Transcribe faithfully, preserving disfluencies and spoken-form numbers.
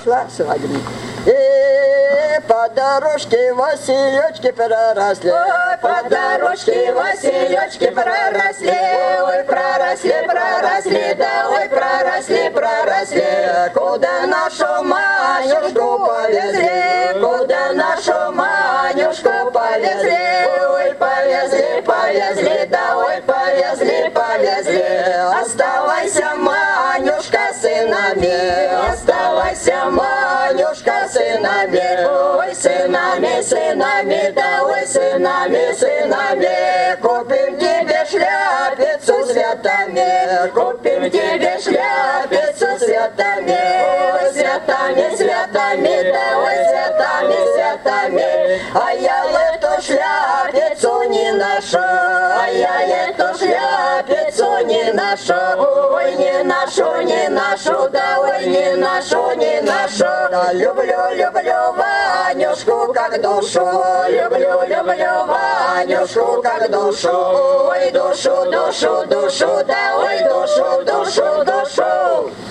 пошла свадьба. И по дорожке Василечки проросли, ой, по дорожке Василечки проросли, ой, проросли, проросли, да, ой, проросли, проросли. куда нашу Манюшку повезли, куда нашу Манюшку повезли, ой, повезли, повезли, да, ой, повезли, повезли. Оставайся, Манюшка, сынами, оставайся, Манюшка, сынами, ой, сынами, сынами, да, ой, сынами, сынами. купим тебе шляпицу с цветами, купим тебе шляпицу с цветами, ой, цветами, цветами, да, ой, цветами, цветами. а я эту шляпицу не ношу, а я эту шляпицу не ношу, ой, не ношу, не ношу, да, ой, не ношу, не ношу. да люблю, люблю Ванюшку как душу, люблю, люблю Ванюшку как душу, ой, душу, душу, душу, да, ой, душу, душу, душу.